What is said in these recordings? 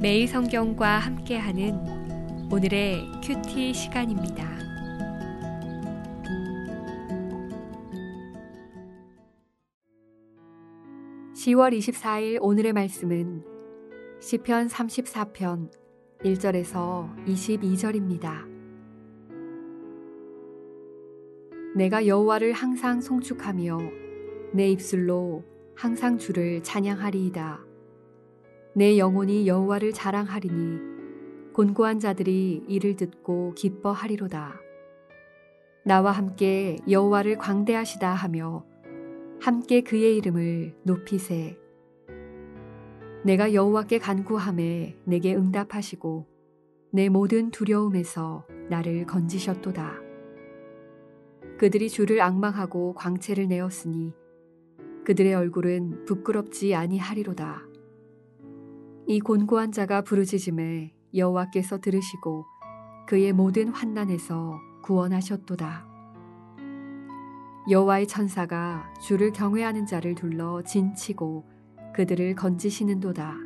매일 성경과 함께하는 오늘의 큐티 시간입니다. (10월 24일) 오늘의 말씀은 시편 34편 1절에서 22절입니다. 내가 여호와를 항상 송축하며 내 입술로 항상 주를 찬양하리이다. 내 영혼이 여호와를 자랑하리니 곤고한 자들이 이를 듣고 기뻐하리로다. 나와 함께 여호와를 광대하시다 하며 함께 그의 이름을 높이세. 내가 여호와께 간구하매 내게 응답하시고 내 모든 두려움에서 나를 건지셨도다. 그들이 주를 앙망하고 광채를 내었으니 그들의 얼굴은 부끄럽지 아니하리로다. 이 곤고한 자가 부르짖음에 여호와께서 들으시고 그의 모든 환난에서 구원하셨도다. 여호와의 천사가 주를 경외하는 자를 둘러 진치고 그들을 건지시는도다.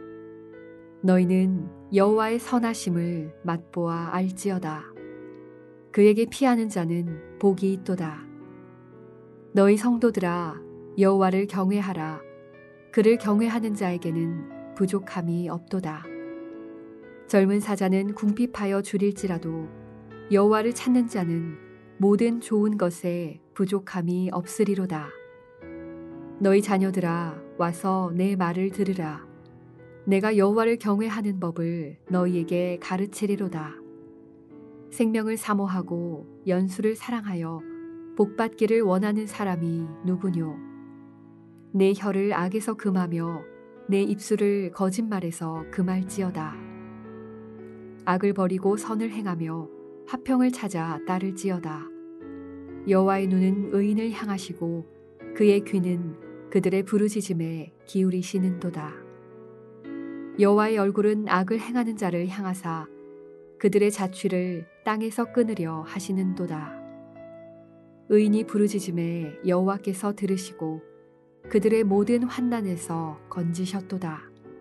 너희는 여호와의 선하심을 맛보아 알지어다. 그에게 피하는 자는 복이 있도다. 너희 성도들아 여호와를 경외하라. 그를 경외하는 자에게는 부족함이 없도다. 젊은 사자는 궁핍하여 줄일지라도 여호와를 찾는 자는 모든 좋은 것에 부족함이 없으리로다. 너희 자녀들아 와서 내 말을 들으라. 내가 여호와를 경외하는 법을 너희에게 가르치리로다. 생명을 사모하고 연수를 사랑하여 복받기를 원하는 사람이 누구뇨? 내 혀를 악에서 금하며 내 입술을 거짓말에서 금할지어다. 악을 버리고 선을 행하며 화평을 찾아 따를지어다. 여호와의 눈은 의인을 향하시고 그의 귀는 그들의 부르짖음에 기울이시는도다. 여호와의 얼굴은 악을 행하는 자를 향하사 그들의 자취를 땅에서 끊으려 하시는도다. 의인이 부르짖음에 여호와께서 들으시고 그들의 모든 환난에서 건지셨도다.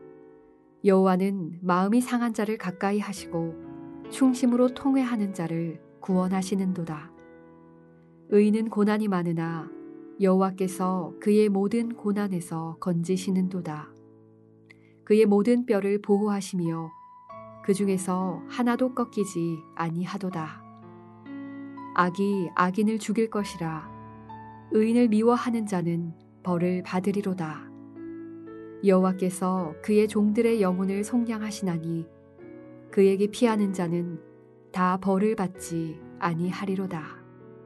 여호와는 마음이 상한 자를 가까이 하시고 충심으로 통회하는 자를 구원하시는도다. 의인은 고난이 많으나 여호와께서 그의 모든 고난에서 건지시는도다. 그의 모든 뼈를 보호하시며 그 중에서 하나도 꺾이지 아니하도다. 악이 악인을 죽일 것이라. 의인을 미워하는 자는 벌을 받으리로다. 여호와께서 그의 종들의 영혼을 속량하시나니 그에게 피하는 자는 다 벌을 받지 아니하리로다.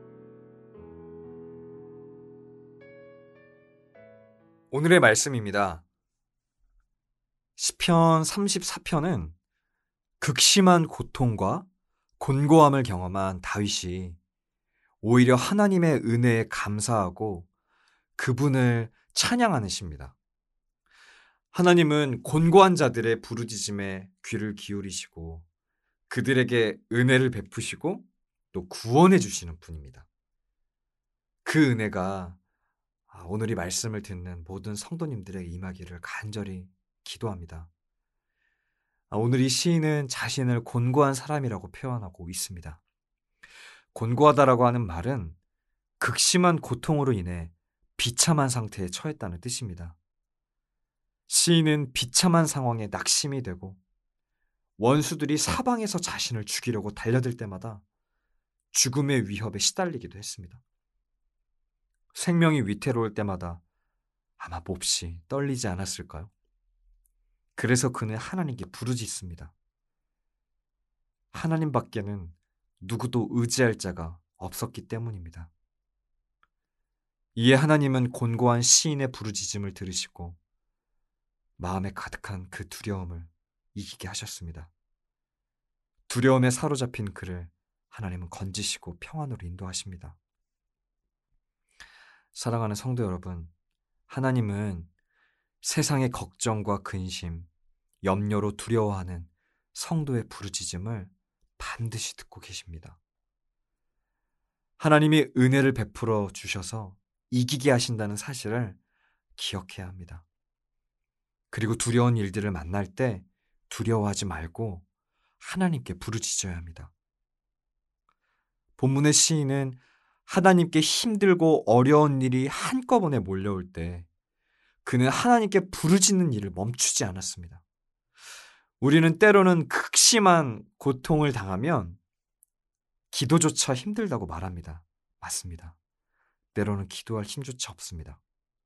오늘의 말씀입니다. 시편 34편은 극심한 고통과 곤고함을 경험한 다윗이 오히려 하나님의 은혜에 감사하고 그분을 찬양하는 시입니다. 하나님은 곤고한 자들의 부르짖음에 귀를 기울이시고 그들에게 은혜를 베푸시고 또 구원해 주시는 분입니다. 그 은혜가 오늘 이 말씀을 듣는 모든 성도님들에게 임하기를 간절히 기도합니다. 오늘 이 시인은 자신을 곤고한 사람이라고 표현하고 있습니다. 곤고하다라고 하는 말은 극심한 고통으로 인해 비참한 상태에 처했다는 뜻입니다. 시인은 비참한 상황에 낙심이 되고 원수들이 사방에서 자신을 죽이려고 달려들 때마다 죽음의 위협에 시달리기도 했습니다. 생명이 위태로울 때마다 아마 몹시 떨리지 않았을까요? 그래서 그는 하나님께 부르짖습니다. 하나님밖에는 누구도 의지할 자가 없었기 때문입니다. 이에 하나님은 곤고한 시인의 부르짖음을 들으시고 마음에 가득한 그 두려움을 이기게 하셨습니다. 두려움에 사로잡힌 그를 하나님은 건지시고 평안으로 인도하십니다. 사랑하는 성도 여러분, 하나님은 세상의 걱정과 근심, 염려로 두려워하는 성도의 부르짖음을 반드시 듣고 계십니다. 하나님이 은혜를 베풀어 주셔서 이기게 하신다는 사실을 기억해야 합니다. 그리고 두려운 일들을 만날 때 두려워하지 말고 하나님께 부르짖어야 합니다. 본문의 시인은 하나님께 힘들고 어려운 일이 한꺼번에 몰려올 때 그는 하나님께 부르짖는 일을 멈추지 않았습니다. 우리는 때로는 극심한 고통을 당하면 기도조차 힘들다고 말합니다. 맞습니다. 때로는 기도할 힘조차 없습니다.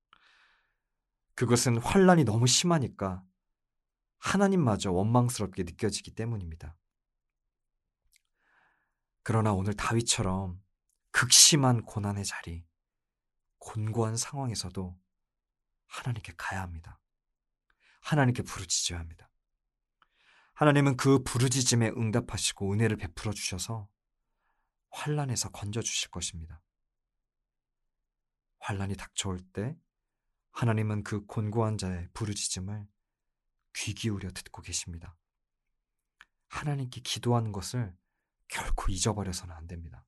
그것은 환난이 너무 심하니까 하나님마저 원망스럽게 느껴지기 때문입니다. 그러나 오늘 다윗처럼 극심한 고난의 자리, 곤고한 상황에서도 하나님께 가야 합니다. 하나님께 부르짖어야 합니다. 하나님은 그 부르짖음에 응답하시고 은혜를 베풀어 주셔서 환난에서 건져 주실 것입니다. 환난이 닥쳐올 때 하나님은 그 곤고한 자의 부르짖음을 귀 기울여 듣고 계십니다. 하나님께 기도하는 것을 결코 잊어버려서는 안 됩니다.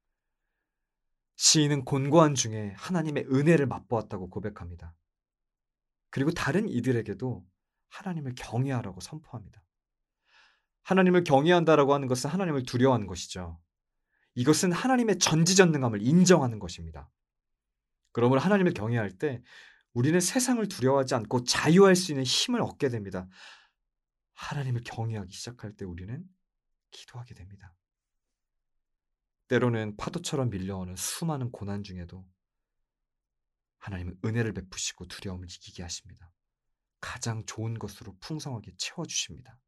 시인은 곤고한 중에 하나님의 은혜를 맛보았다고 고백합니다. 그리고 다른 이들에게도 하나님을 경외하라고 선포합니다. 하나님을 경외한다라고 하는 것은 하나님을 두려워하는 것이죠. 이것은 하나님의 전지전능함을 인정하는 것입니다. 그러므로 하나님을 경외할 때 우리는 세상을 두려워하지 않고 자유할 수 있는 힘을 얻게 됩니다. 하나님을 경외하기 시작할 때 우리는 기도하게 됩니다. 때로는 파도처럼 밀려오는 수많은 고난 중에도 하나님은 은혜를 베푸시고 두려움을 이기게 하십니다. 가장 좋은 것으로 풍성하게 채워주십니다.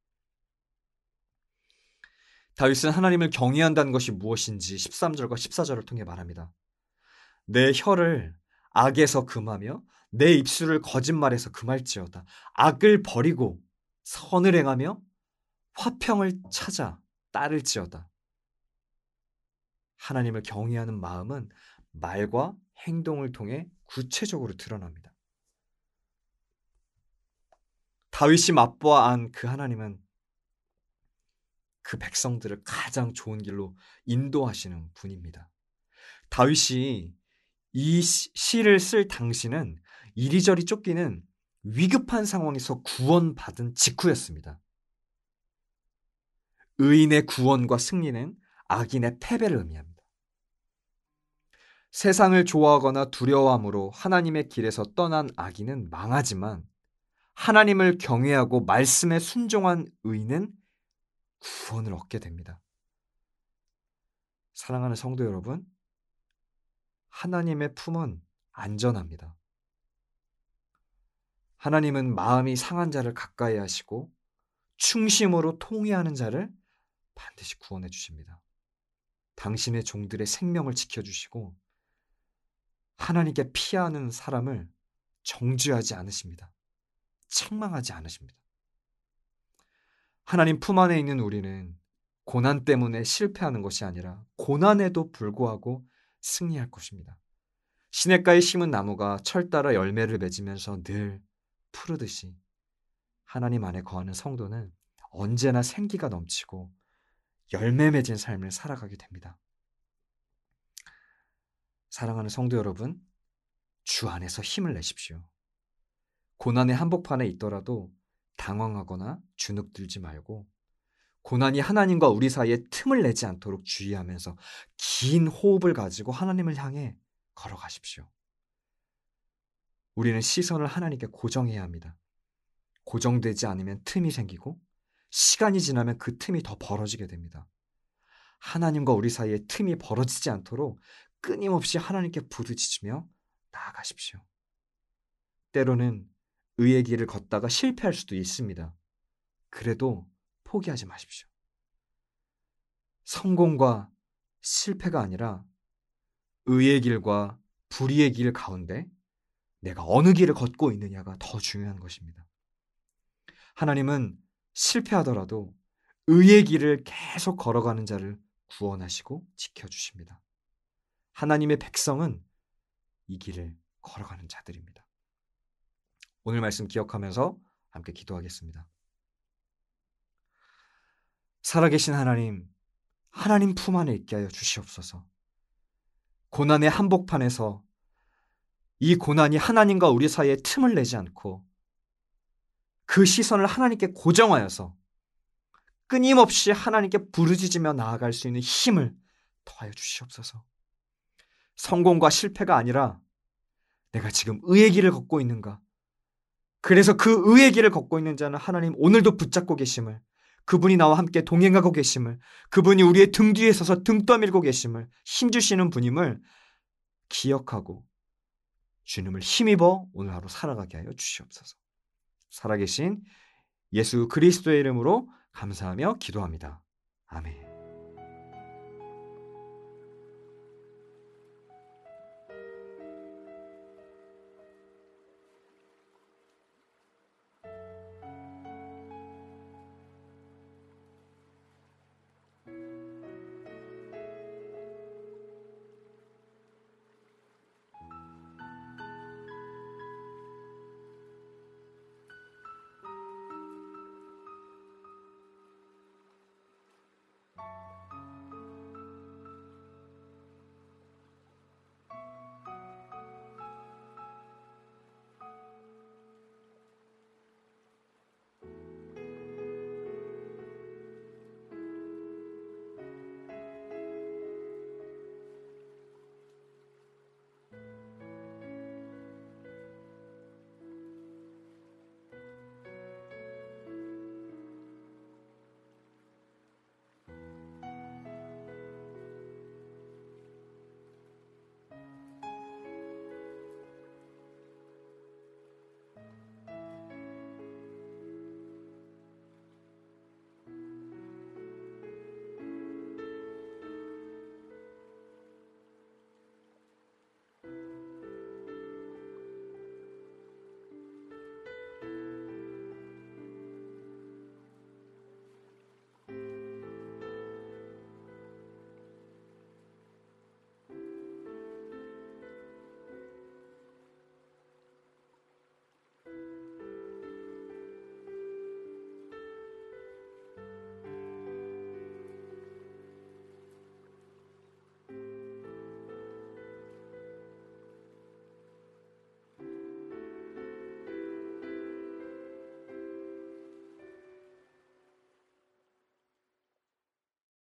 다윗은 하나님을 경외한다는 것이 무엇인지 13절과 14절을 통해 말합니다. 내 혀를 악에서 금하며 내 입술을 거짓말에서 금할지어다. 악을 버리고 선을 행하며 화평을 찾아 따를지어다. 하나님을 경외하는 마음은 말과 행동을 통해 구체적으로 드러납니다. 다윗이 맛보아한 그 하나님은 그 백성들을 가장 좋은 길로 인도하시는 분입니다. 다윗이 이 시를 쓸 당시는 이리저리 쫓기는 위급한 상황에서 구원받은 직후였습니다. 의인의 구원과 승리는 악인의 패배를 의미합니다. 세상을 좋아하거나 두려워함으로 하나님의 길에서 떠난 악인은 망하지만 하나님을 경외하고 말씀에 순종한 의인은 구원을 얻게 됩니다. 사랑하는 성도 여러분, 하나님의 품은 안전합니다. 하나님은 마음이 상한 자를 가까이 하시고 충심으로 통회하는 자를 반드시 구원해 주십니다. 당신의 종들의 생명을 지켜주시고 하나님께 피하는 사람을 정죄하지 않으십니다. 책망하지 않으십니다. 하나님 품 안에 있는 우리는 고난 때문에 실패하는 것이 아니라 고난에도 불구하고 승리할 것입니다. 시냇가에 심은 나무가 철 따라 열매를 맺으면서 늘 푸르듯이 하나님 안에 거하는 성도는 언제나 생기가 넘치고 열매 맺은 삶을 살아가게 됩니다. 사랑하는 성도 여러분, 주 안에서 힘을 내십시오. 고난의 한복판에 있더라도 당황하거나 주눅들지 말고 고난이 하나님과 우리 사이에 틈을 내지 않도록 주의하면서 긴 호흡을 가지고 하나님을 향해 걸어가십시오. 우리는 시선을 하나님께 고정해야 합니다. 고정되지 않으면 틈이 생기고 시간이 지나면 그 틈이 더 벌어지게 됩니다. 하나님과 우리 사이에 틈이 벌어지지 않도록 끊임없이 하나님께 부르짖으며 나아가십시오. 때로는 의의 길을 걷다가 실패할 수도 있습니다. 그래도 포기하지 마십시오. 성공과 실패가 아니라 의의 길과 불의의 길 가운데 내가 어느 길을 걷고 있느냐가 더 중요한 것입니다. 하나님은 실패하더라도 의의 길을 계속 걸어가는 자를 구원하시고 지켜주십니다. 하나님의 백성은 이 길을 걸어가는 자들입니다. 오늘 말씀 기억하면서 함께 기도하겠습니다. 살아계신 하나님, 하나님 품 안에 있게 하여 주시옵소서. 고난의 한복판에서 이 고난이 하나님과 우리 사이에 틈을 내지 않고 그 시선을 하나님께 고정하여서 끊임없이 하나님께 부르짖으며 나아갈 수 있는 힘을 더하여 주시옵소서. 성공과 실패가 아니라 내가 지금 의의 길을 걷고 있는가? 그래서 그 의의 길을 걷고 있는 자는 하나님 오늘도 붙잡고 계심을, 그분이 나와 함께 동행하고 계심을, 그분이 우리의 등 뒤에 서서 등 떠밀고 계심을, 힘주시는 분임을 기억하고 주님을 힘입어 오늘 하루 살아가게 하여 주시옵소서. 살아계신 예수 그리스도의 이름으로 감사하며 기도합니다. 아멘.